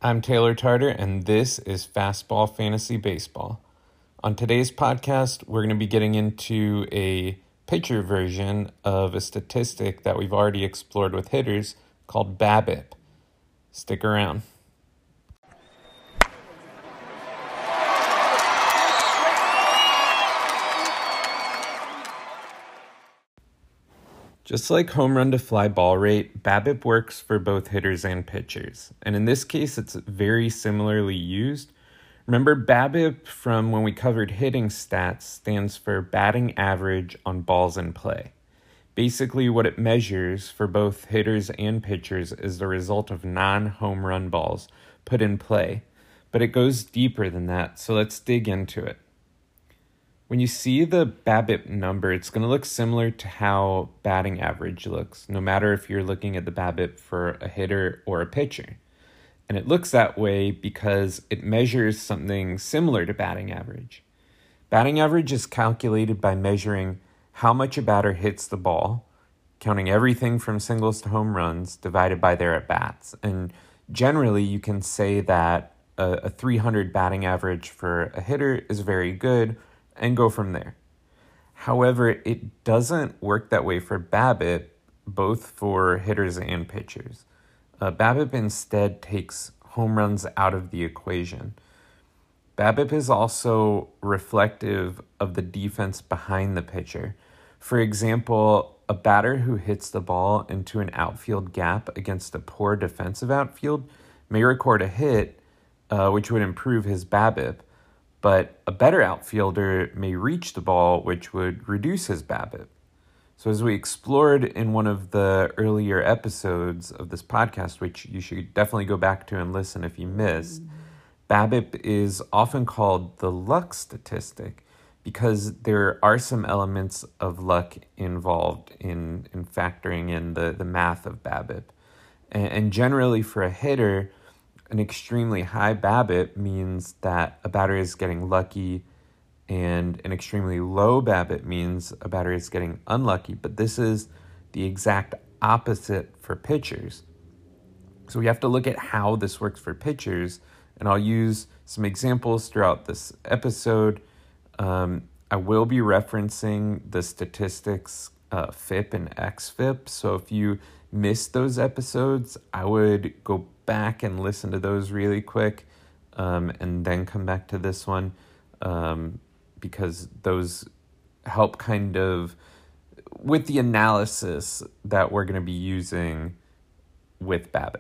I'm Taylor Tarter, and this is Fastball Fantasy Baseball. On today's podcast, we're going to be getting into a pitcher version of a statistic that we've already explored with hitters called BABIP. Stick around. Just like home run to fly ball rate, BABIP works for both hitters and pitchers. And in this case, it's very similarly used. Remember, BABIP from when we covered hitting stats stands for batting average on balls in play. Basically, what it measures for both hitters and pitchers is the result of non-home run balls put in play. But it goes deeper than that, so let's dig into it. When you see the BABIP number, it's going to look similar to how batting average looks, no matter if you're looking at the BABIP for a hitter or a pitcher. And it looks that way because it measures something similar to batting average. Batting average is calculated by measuring how much a batter hits the ball, counting everything from singles to home runs, divided by their at-bats. And generally, you can say that a 300 batting average for a hitter is very good, and go from there. However, it doesn't work that way for BABIP, both for hitters and pitchers. BABIP instead takes home runs out of the equation. BABIP is also reflective of the defense behind the pitcher. For example, a batter who hits the ball into an outfield gap against a poor defensive outfield may record a hit, which would improve his BABIP. But a better outfielder may reach the ball, which would reduce his BABIP. So as we explored in one of the earlier episodes of this podcast, which you should definitely go back to and listen if you missed, BABIP is often called the luck statistic because there are some elements of luck involved in factoring in the math of BABIP. And generally for a hitter, an extremely high BABIP means that a batter is getting lucky, and an extremely low BABIP means a batter is getting unlucky. But this is the exact opposite for pitchers. So we have to look at how this works for pitchers, and I'll use some examples throughout this episode. I will be referencing the statistics FIP and XFIP. So if you missed those episodes, I would go back and listen to those really quick and then come back to this one because those help kind of with the analysis that we're going to be using with BABIP.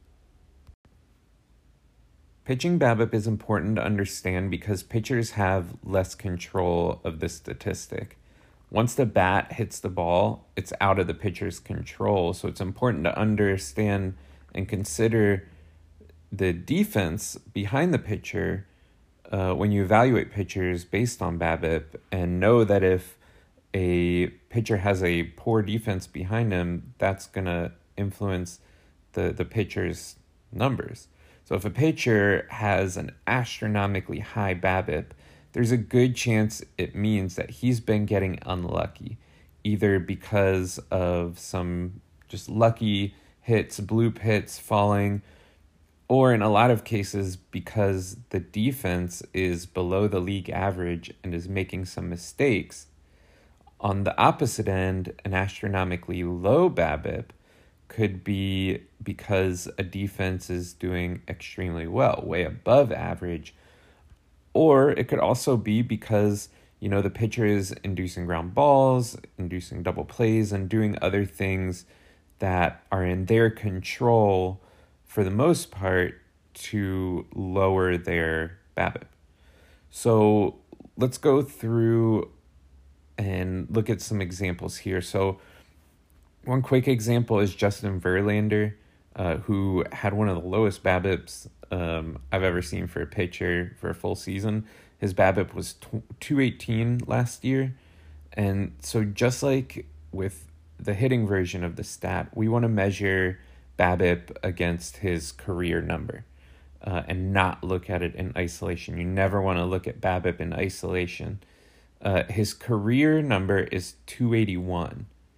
Pitching BABIP is important to understand because pitchers have less control of this statistic. Once the bat hits the ball, it's out of the pitcher's control, so it's important to understand and consider the defense behind the pitcher when you evaluate pitchers based on BABIP, and know that if a pitcher has a poor defense behind him, that's going to influence the pitcher's numbers. So if a pitcher has an astronomically high BABIP, there's a good chance it means that he's been getting unlucky, either because of some just lucky hits, bloop hits falling, or in a lot of cases because the defense is below the league average and is making some mistakes. On the opposite end, an astronomically low BABIP could be because a defense is doing extremely well, way above average, or it could also be because, the pitcher is inducing ground balls, inducing double plays, and doing other things that are in their control for the most part to lower their BABIP. So let's go through and look at some examples here. So one quick example is Justin Verlander, who had one of the lowest BABIPs I've ever seen for a pitcher for a full season. His BABIP was 218 last year. And so just like with the hitting version of the stat, we want to measure BABIP against his career number and not look at it in isolation. You never want to look at BABIP in isolation. His career number is 281.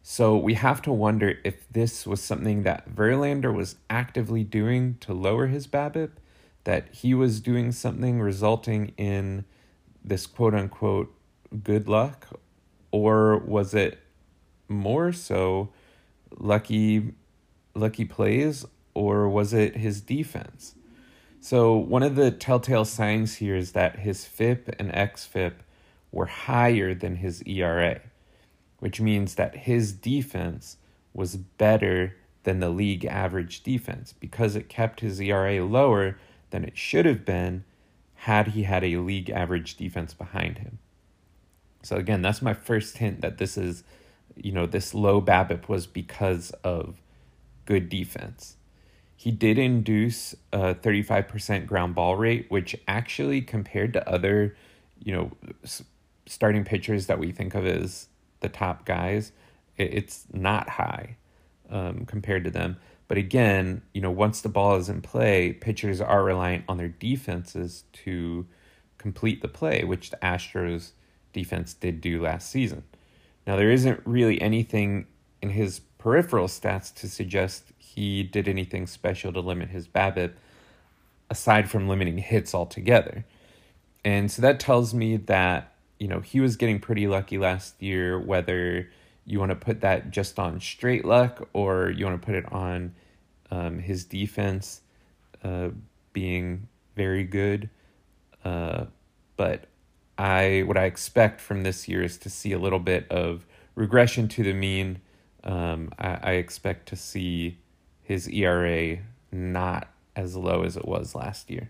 So we have to wonder if this was something that Verlander was actively doing to lower his BABIP, that he was doing something resulting in this quote unquote good luck, or was it more so lucky plays, or was it his defense? So one of the telltale signs here is that his FIP and xFIP were higher than his ERA, which means that his defense was better than the league average defense because it kept his ERA lower than it should have been had he had a league average defense behind him. So again, that's my first hint that this is, this low BABIP was because of good defense. He did induce a 35% ground ball rate, which actually compared to other, starting pitchers that we think of as the top guys, it's not high compared to them. But again, once the ball is in play, pitchers are reliant on their defenses to complete the play, which the Astros defense did do last season. Now, there isn't really anything in his peripheral stats to suggest he did anything special to limit his BABIP, aside from limiting hits altogether. And so that tells me that, he was getting pretty lucky last year, whether you want to put that just on straight luck or you want to put it on his defense being very good. But what I expect from this year is to see a little bit of regression to the mean. I expect to see his ERA not as low as it was last year.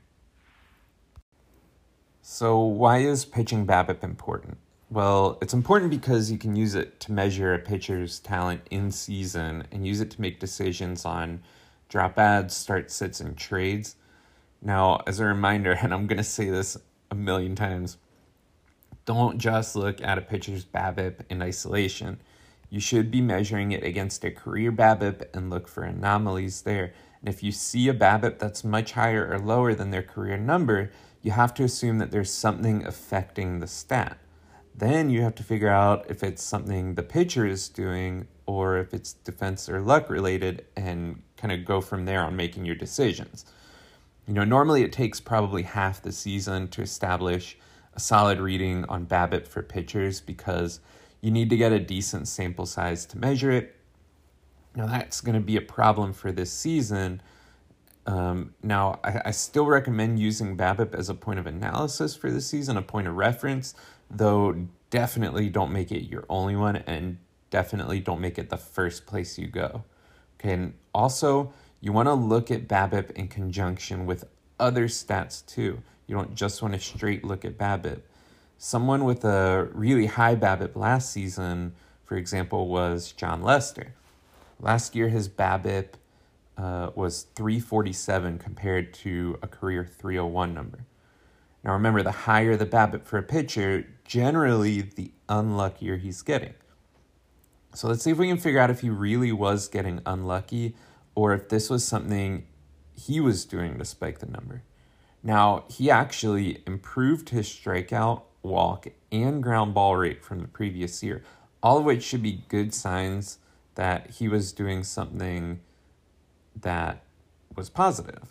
So why is pitching BABIP important? Well, it's important because you can use it to measure a pitcher's talent in season and use it to make decisions on drop ads, start sits, and trades. Now, as a reminder, and I'm going to say this a million times, don't just look at a pitcher's BABIP in isolation. You should be measuring it against a career BABIP and look for anomalies there. And if you see a BABIP that's much higher or lower than their career number, you have to assume that there's something affecting the stat. Then you have to figure out if it's something the pitcher is doing or if it's defense or luck related and kind of go from there on making your decisions. Normally it takes probably half the season to establish a solid reading on BABIP for pitchers because you need to get a decent sample size to measure it. Now that's going to be a problem for this season. Now, I still recommend using BABIP as a point of analysis for this season, a point of reference, though definitely don't make it your only one and definitely don't make it the first place you go. Okay, and also you want to look at BABIP in conjunction with other stats too. You don't just want to straight look at BABIP. Someone with a really high BABIP last season, for example, was Jon Lester. Last year, his BABIP was 347 compared to a career 301 number. Now remember, the higher the BABIP for a pitcher, generally the unluckier he's getting. So let's see if we can figure out if he really was getting unlucky or if this was something he was doing to spike the number. Now, he actually improved his strikeout, walk, and ground ball rate from the previous year, all of which should be good signs that he was doing something that was positive.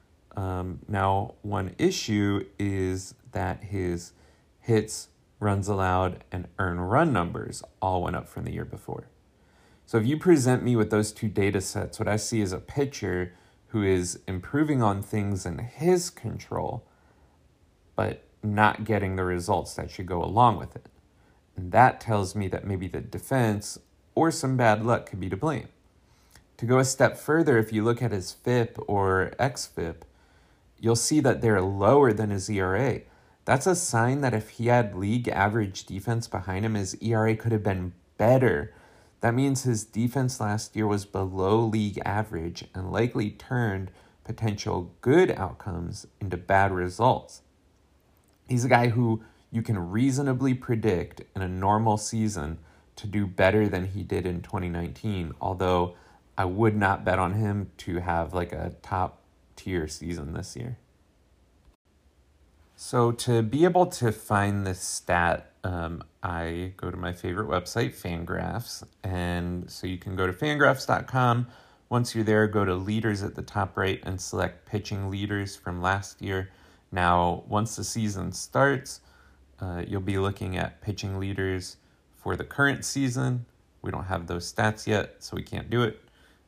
Now, one issue is that his hits, runs allowed, and earned run numbers all went up from the year before. So if you present me with those two data sets, what I see is a pitcher who is improving on things in his control, but not getting the results that should go along with it. And that tells me that maybe the defense or some bad luck could be to blame. To go a step further, if you look at his FIP or xFIP, you'll see that they're lower than his ERA. That's a sign that if he had league average defense behind him, his ERA could have been better. That means his defense last year was below league average and likely turned potential good outcomes into bad results. He's a guy who you can reasonably predict in a normal season to do better than he did in 2019, although I would not bet on him to have like a top tier season this year. So to be able to find this stat, I go to my favorite website, Fangraphs. And so you can go to fangraphs.com. Once you're there, go to leaders at the top right and select pitching leaders from last year. Now, once the season starts, you'll be looking at pitching leaders for the current season. We don't have those stats yet, so we can't do it.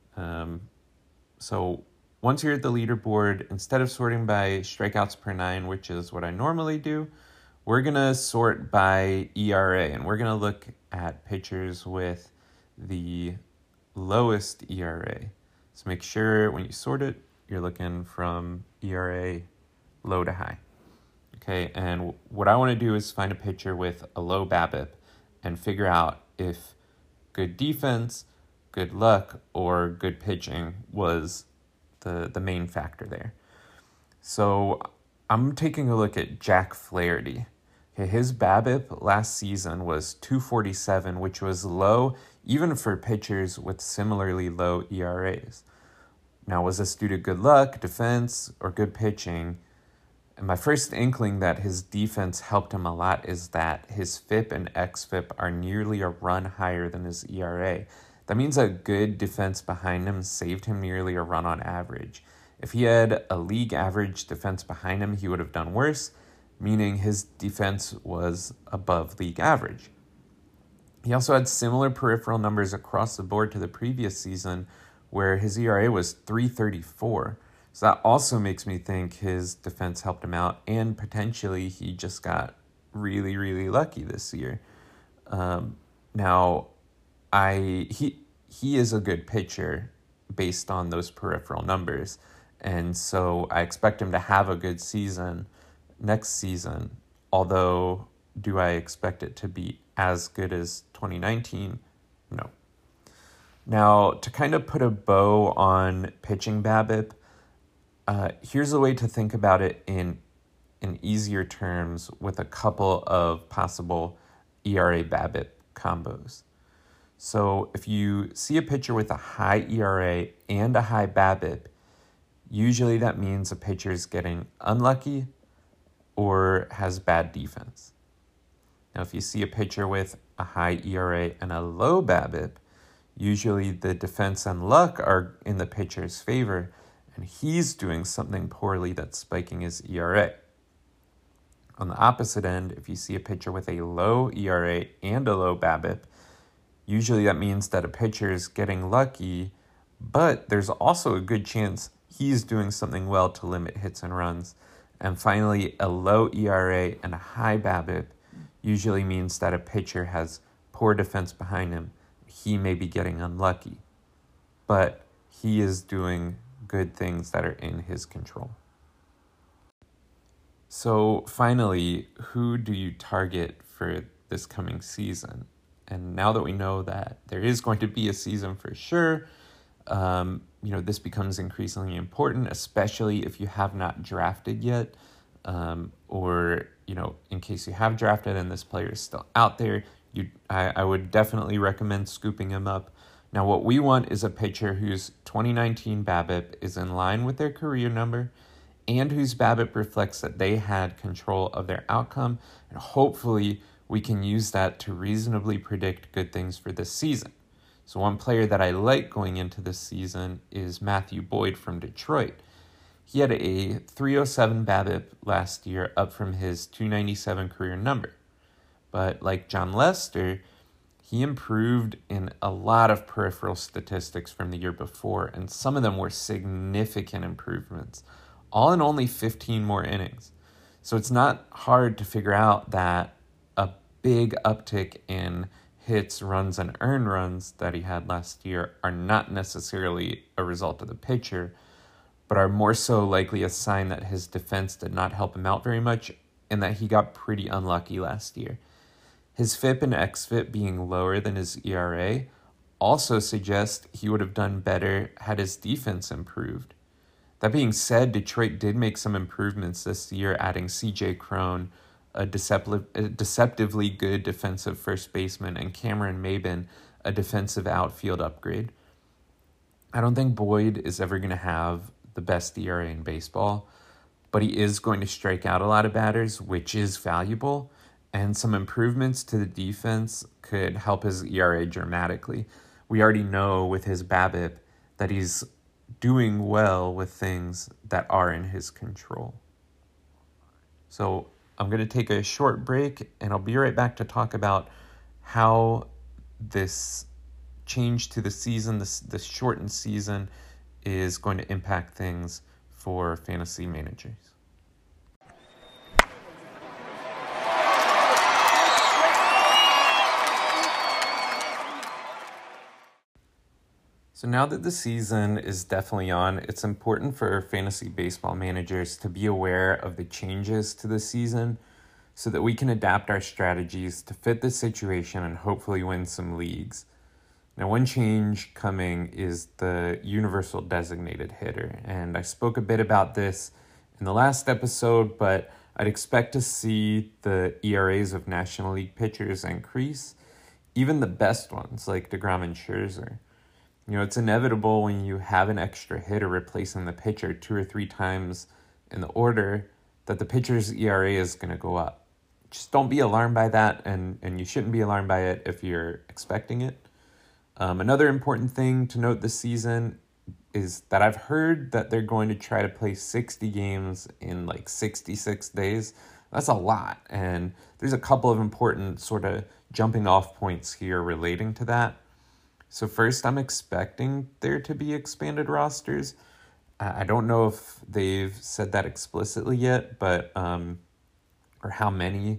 So once you're at the leaderboard, instead of sorting by strikeouts per nine, which is what I normally do, we're going to sort by ERA, and we're going to look at pitchers with the lowest ERA. So make sure when you sort it, you're looking from ERA low to high. Okay, and what I want to do is find a pitcher with a low BABIP and figure out if good defense, good luck, or good pitching was the main factor there. So I'm taking a look at Jack Flaherty. Okay, his BABIP last season was 247, which was low even for pitchers with similarly low ERAs. Now, was this due to good luck, defense, or good pitching? And my first inkling that his defense helped him a lot is that his FIP and xFIP are nearly a run higher than his ERA. That means a good defense behind him saved him nearly a run on average. If he had a league average defense behind him, he would have done worse, meaning his defense was above league average. He also had similar peripheral numbers across the board to the previous season, where his ERA was 3.34. So that also makes me think his defense helped him out, and potentially he just got really, really lucky this year. Now, he is a good pitcher based on those peripheral numbers, and so I expect him to have a good season next season, although do I expect it to be as good as 2019? No. Now, to kind of put a bow on pitching BABIP, here's a way to think about it in easier terms with a couple of possible ERA BABIP combos. So if you see a pitcher with a high ERA and a high BABIP, usually that means a pitcher is getting unlucky or has bad defense. Now, if you see a pitcher with a high ERA and a low BABIP, usually the defense and luck are in the pitcher's favor, and he's doing something poorly that's spiking his ERA. On the opposite end, if you see a pitcher with a low ERA and a low BABIP, usually that means that a pitcher is getting lucky, but there's also a good chance he's doing something well to limit hits and runs. And finally, a low ERA and a high BABIP usually means that a pitcher has poor defense behind him. He may be getting unlucky, but he is doing good things that are in his control. So finally, who do you target for this coming season? And now that we know that there is going to be a season for sure, this becomes increasingly important, especially if you have not drafted yet, or in case you have drafted and this player is still out there, I would definitely recommend scooping him up. Now, what we want is a pitcher whose 2019 BABIP is in line with their career number and whose BABIP reflects that they had control of their outcome, and hopefully we can use that to reasonably predict good things for this season. So one player that I like going into this season is Matthew Boyd from Detroit. He had a 307 BABIP last year, up from his 297 career number. But like John Lester, he improved in a lot of peripheral statistics from the year before, and some of them were significant improvements, all in only 15 more innings. So it's not hard to figure out that a big uptick in hits, runs, and earned runs that he had last year are not necessarily a result of the pitcher, but are more so likely a sign that his defense did not help him out very much and that he got pretty unlucky last year. His FIP and xFIP being lower than his ERA also suggests he would have done better had his defense improved. That being said, Detroit did make some improvements this year, adding C.J. Cron, a deceptively good defensive first baseman, and Cameron Maybin, a defensive outfield upgrade. I don't think Boyd is ever going to have the best ERA in baseball, but he is going to strike out a lot of batters, which is valuable. And some improvements to the defense could help his ERA dramatically. We already know with his BABIP that he's doing well with things that are in his control. So I'm going to take a short break, and I'll be right back to talk about how this change to the season, this shortened season, is going to impact things for fantasy managers. So now that the season is definitely on, it's important for fantasy baseball managers to be aware of the changes to the season so that we can adapt our strategies to fit the situation and hopefully win some leagues. Now, one change coming is the universal designated hitter, and I spoke a bit about this in the last episode, but I'd expect to see the ERAs of National League pitchers increase, even the best ones like DeGrom and Scherzer. It's inevitable when you have an extra hitter replacing the pitcher 2 or 3 times in the order that the pitcher's ERA is going to go up. Just don't be alarmed by that, and you shouldn't be alarmed by it if you're expecting it. Another important thing to note this season is that I've heard that they're going to try to play 60 games in 66 days. That's a lot, and there's a couple of important sort of jumping off points here relating to that. So first, I'm expecting there to be expanded rosters. I don't know if they've said that explicitly yet, but or how many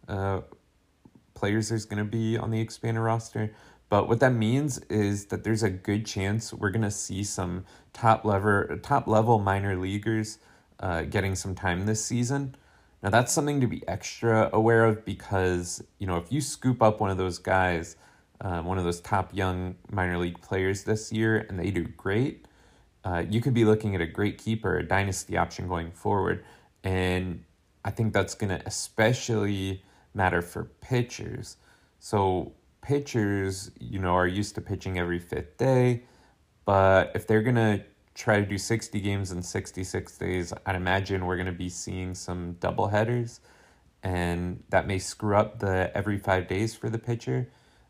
players there's going to be on the expanded roster. But what that means is that there's a good chance we're going to see some top level minor leaguers getting some time this season. Now, that's something to be extra aware of because, if you scoop up one of those guys, one of those top young minor league players this year, and they do great, you could be looking at a great keeper, a dynasty option going forward. And I think that's going to especially matter for pitchers. So pitchers, are used to pitching every 5th day, but if they're going to try to do 60 games in 66 days, I'd imagine we're going to be seeing some doubleheaders, and that may screw up the every 5 days for the pitcher.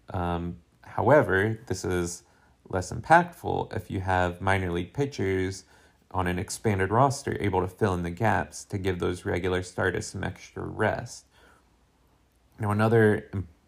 However, this is less impactful if you have minor league pitchers on an expanded roster able to fill in the gaps to give those regular starters some extra rest. Now, another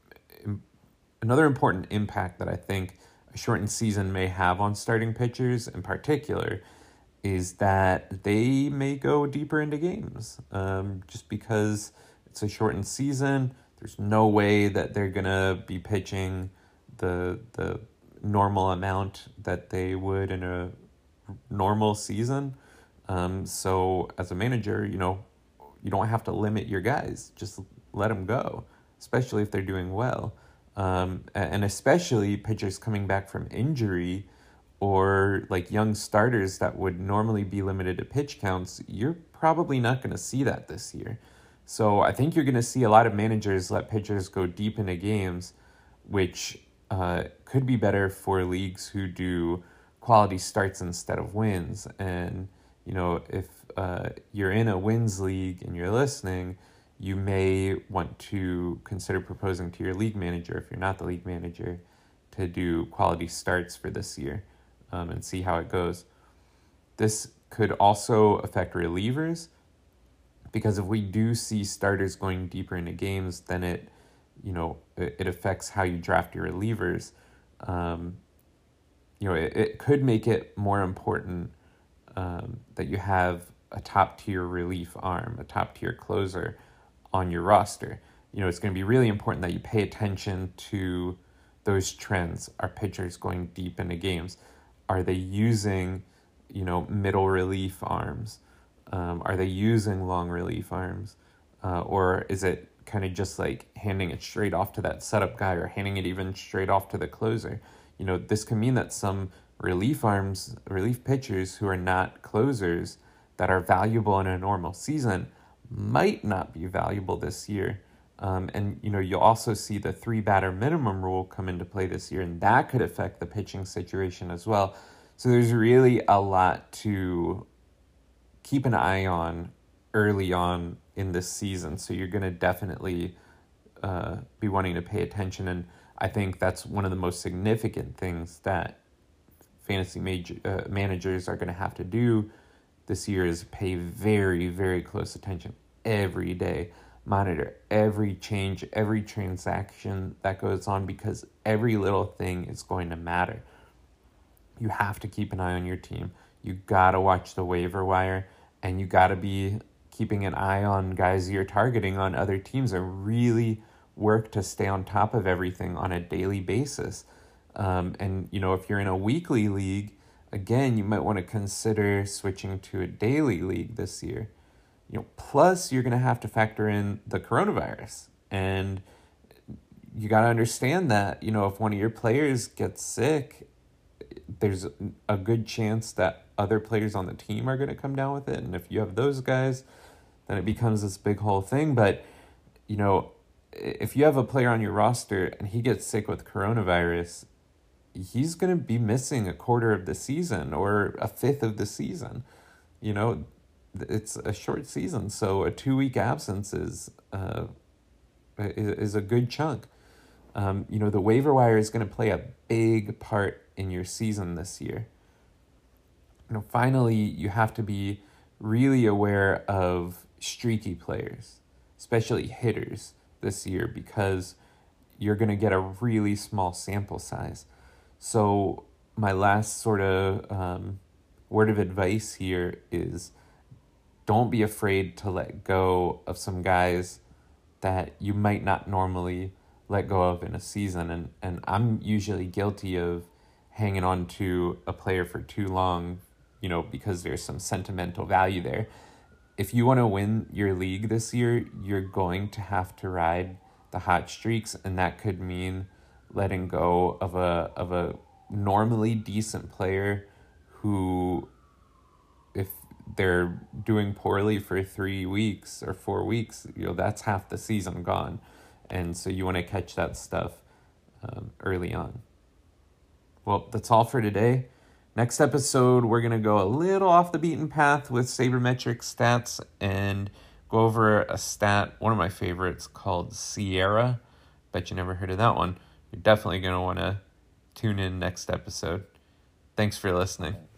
important impact that I think a shortened season may have on starting pitchers in particular is that they may go deeper into games. Just because it's a shortened season, there's no way that they're going to be pitching the normal amount that they would in a normal season. So as a manager, you don't have to limit your guys. Just let them go, especially if they're doing well. And especially pitchers coming back from injury or young starters that would normally be limited to pitch counts, you're probably not going to see that this year. So I think you're going to see a lot of managers let pitchers go deep into games, which could be better for leagues who do quality starts instead of wins. And, if you're in a wins league and you're listening, you may want to consider proposing to your league manager, if you're not the league manager, to do quality starts for this year and see how it goes. This could also affect relievers, because if we do see starters going deeper into games, then it affects how you draft your relievers. It could make it more important that you have a top-tier relief arm, a top-tier closer on your roster. It's going to be really important that you pay attention to those trends. Are pitchers going deep into games? Are they using, middle relief arms? Are they using long relief arms? Or is it kind of just handing it straight off to that setup guy or handing it even straight off to the closer? This can mean that some relief pitchers who are not closers that are valuable in a normal season might not be valuable this year. And you'll also see the 3-batter minimum rule come into play this year, and that could affect the pitching situation as well. So there's really a lot to keep an eye on early on in this season. So you're going to definitely be wanting to pay attention. And I think that's one of the most significant things that fantasy managers are going to have to do this year is pay very, very close attention every day. Monitor every change, every transaction that goes on, because every little thing is going to matter. You have to keep an eye on your team. You got to watch the waiver wire, and you got to be keeping an eye on guys you're targeting on other teams, and really work to stay on top of everything on a daily basis. And, if you're in a weekly league, again, you might want to consider switching to a daily league this year. Plus you're going to have to factor in the coronavirus, and you got to understand that, if one of your players gets sick, there's a good chance that other players on the team are going to come down with it. And if you have those guys, then it becomes this big whole thing. But, if you have a player on your roster and he gets sick with coronavirus, he's going to be missing a quarter of the season or a fifth of the season. It's a short season, so a 2-week absence is a good chunk. The waiver wire is going to play a big part in your season this year. Finally, you have to be really aware of streaky players, especially hitters this year, because you're going to get a really small sample size. So my last sort of word of advice here is don't be afraid to let go of some guys that you might not normally let go of in a season. And I'm usually guilty of hanging on to a player for too long, because there's some sentimental value there. If you want to win your league this year, you're going to have to ride the hot streaks, and that could mean letting go of a normally decent player who, if they're doing poorly for 3 weeks or 4 weeks, that's half the season gone. And so you want to catch that stuff early on. Well, that's all for today. Next episode, we're going to go a little off the beaten path with sabermetric stats and go over a stat, one of my favorites, called Sierra. Bet you never heard of that one. You're definitely going to want to tune in next episode. Thanks for listening.